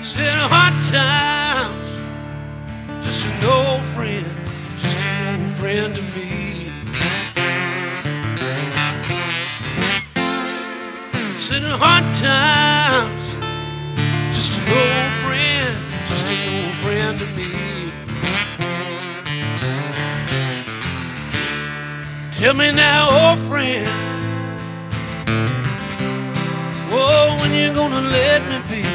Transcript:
Said hard times, just an old friend, just an old friend to me. Said hard times, just an old friend, just an old friend to me. Tell me now, old friend, oh, when you gonna let me be?